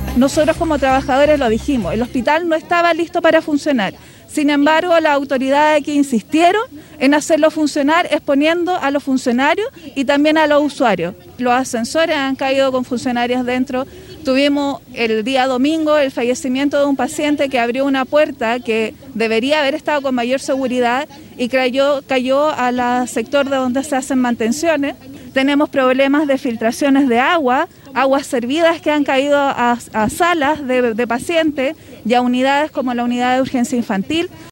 Nosotros como trabajadores lo dijimos, el hospital no estaba listo para funcionar. Sin embargo, las autoridades aquí insistieron en hacerlo funcionar, exponiendo a los funcionarios y también a los usuarios. Los ascensores han caído con funcionarios dentro. Tuvimos el día domingo el fallecimiento de un paciente que abrió una puerta que debería haber estado con mayor seguridad y cayó al sector de donde se hacen mantenciones. Tenemos problemas de filtraciones de agua, aguas servidas que han caído a salas de pacientes y a unidades como la unidad de urgencia infantil.